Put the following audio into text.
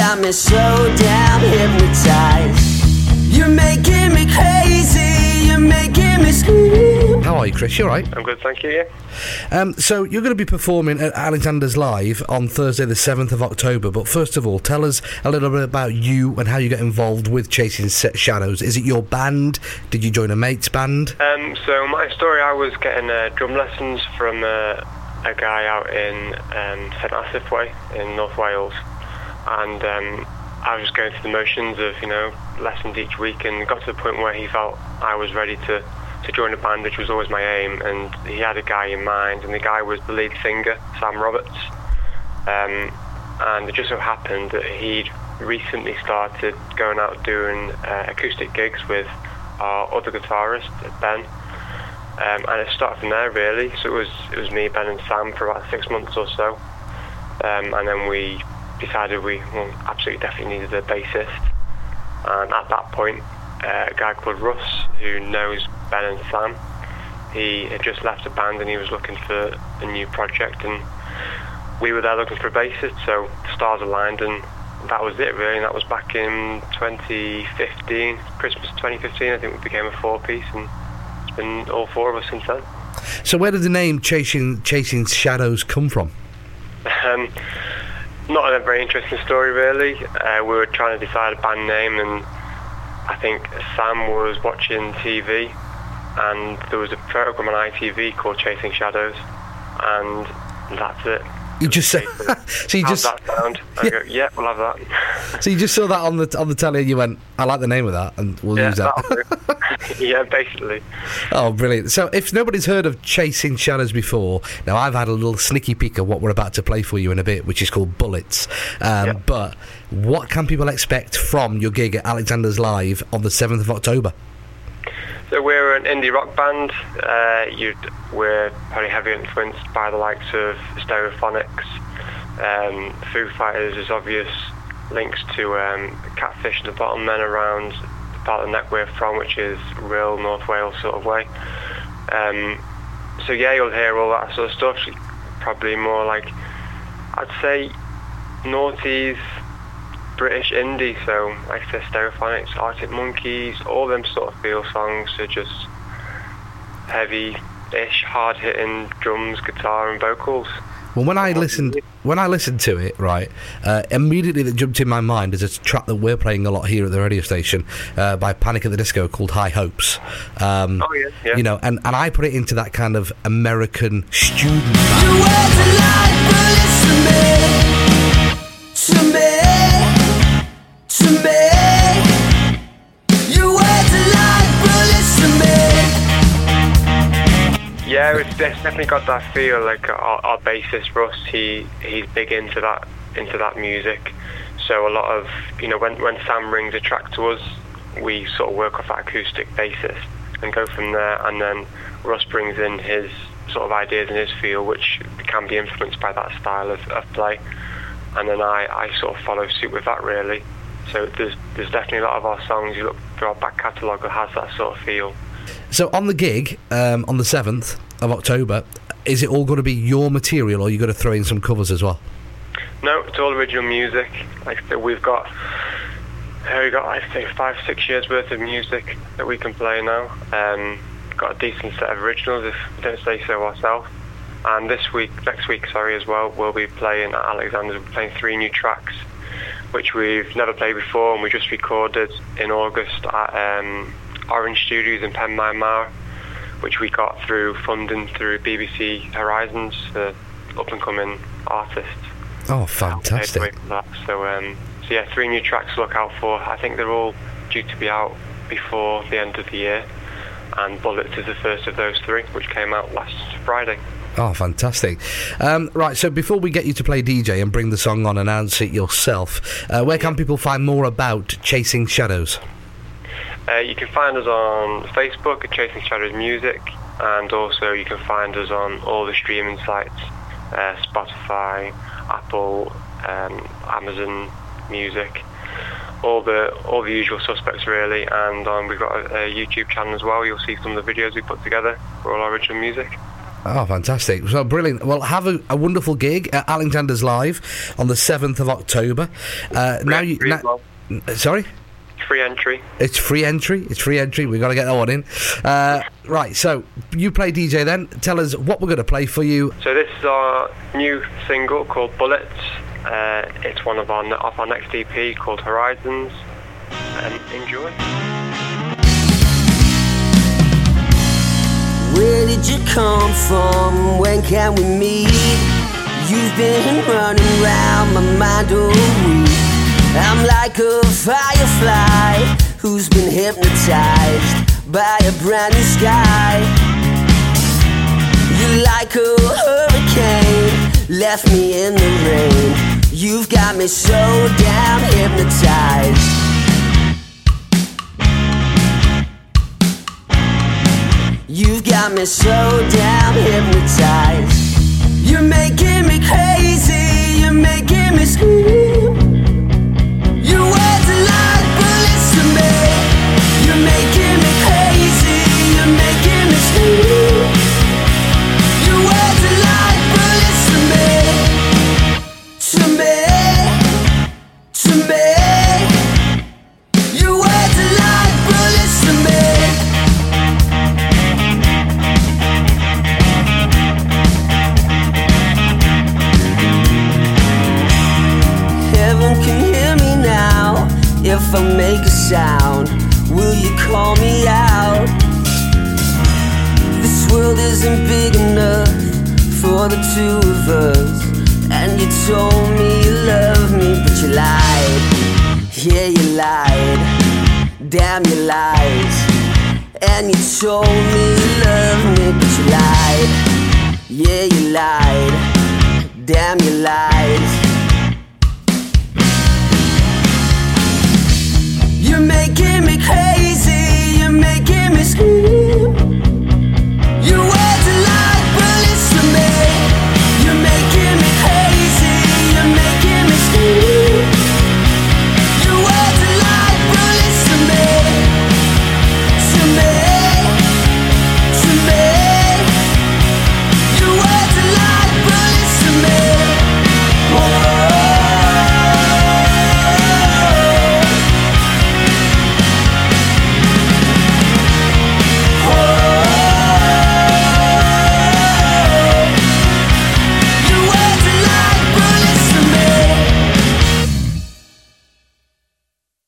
got me so damn hypnotized. You're making me crazy, you're making me scream. How are you, Chris? You alright? I'm good, thank you, yeah. So you're going to be performing at Alexander's Live on Thursday the 7th of October, but first of all, tell us a little bit about you and how you got involved with Chasing Shadows. Is it your band? Did you join a mate's band? So my story, I was getting drum lessons from a guy out in St Asaph Way in North Wales, and I was just going through the motions of, you know, lessons each week, and got to the point where he felt I was ready to join a band, which was always my aim, and he had a guy in mind, and the guy was the lead singer, Sam Roberts, and it just so happened that he'd recently started going out doing acoustic gigs with our other guitarist, Ben, and it started from there really. So it was me, Ben and Sam for about 6 months or so, and then we decided we absolutely definitely needed a bassist, and at that point a guy called Russ, who knows Ben and Sam, he had just left the band and he was looking for a new project, and we were there looking for a bassist, so the stars aligned, and that was it really. And that was back in 2015, Christmas 2015, I think we became a four-piece, and it's been all four of us since then. So where did the name Chasing Shadows come from? Not a very interesting story really. We were trying to decide a band name, and I think Sam was watching TV, and there was a program on ITV called Chasing Shadows, and that's it. You just said, so you How's just that sound? I go, yeah, we'll have that. so you just saw that on the telly, and you went, I like the name of that, and we'll use that. Yeah, basically. Oh, brilliant. So if nobody's heard of Chasing Shadows before, now I've had a little sneaky peek of what we're about to play for you in a bit, which is called Bullets. But what can people expect from your gig at Alexander's Live on the 7th of October? So we're an indie rock band. We're probably heavily influenced by the likes of Stereophonics. Foo Fighters is obvious links to Catfish and the Bottlemen around the part of the neck we're from, which is real North Wales sort of way. So yeah, you'll hear all that sort of stuff. Probably more like, I'd say, noughties, British indie, so like I said, Stereophonics, Arctic Monkeys, all them sort of feel songs are just heavy-ish, hard-hitting drums, guitar and vocals. Well, when I listened to it, right, immediately that jumped in my mind is a track that we're playing a lot here at the radio station by Panic at the Disco called High Hopes. You know, and I put it into that kind of American student Yeah, it's definitely got that feel. Like our bassist Russ, he's big into that music. So a lot of, you know, when Sam brings a track to us, we sort of work off that acoustic basis and go from there. And then Russ brings in his sort of ideas and his feel, which can be influenced by that style of play. And then I sort of follow suit with that really. So there's definitely a lot of our songs, you look through our back catalogue, that has that sort of feel. So on the gig, on the 7th of October, is it all going to be your material, or are you going to throw in some covers as well? No, it's all original music. Like I said, we've got I think 5-6 years worth of music that we can play now. Got a decent set of originals, if we don't say so ourselves. And next week as well, we'll be playing at Alexander's. We're playing 3 new tracks, which we've never played before, and we just recorded in August at Orange Studios in Penmaenmawr, which we got through funding through BBC Horizons for up-and-coming artists. Oh, fantastic. So yeah, 3 new tracks to look out for. I think they're all due to be out before the end of the year, and Bullets is the first of those 3, which came out last Friday. Oh, fantastic. Right, so before we get you to play DJ and bring the song on and announce it yourself, where can people find more about Chasing Shadows? You can find us on Facebook at Chasing Shadows Music, and also you can find us on all the streaming sites, Spotify, Apple, Amazon Music, all the usual suspects really. And we've got a YouTube channel as well. You'll see some of the videos we put together for all our original music. Oh, fantastic. So brilliant. Well, have a wonderful gig at Alexander's Live on the 7th of October. Sorry? Free entry. It's free entry. We've got to get that one in. Right, so you play DJ then. Tell us what we're going to play for you. So this is our new single called Bullets. It's one of off our next EP called Horizons. Enjoy. Where did you come from? When can we meet? You've been running around my mind all week. I'm like a firefly who's been hypnotized by a brand new sky. You're like a hurricane, left me in the rain. You've got me so damn hypnotized. You've got me so damn hypnotized. You're making me crazy, you're making me scream. Your words are like bullets to me. You're making me crazy, you're making me scream. Your words are like bullets to me. To me, to me. Your words are like bullets to me. Heaven can hear me now. If I make a sound, will you call me out? This world isn't big enough for the two of us. And you told me you love me, but you lied. Yeah, you lied. Damn, you lied. And you told me you love me, but you lied. Yeah, you lied. Damn, you lied.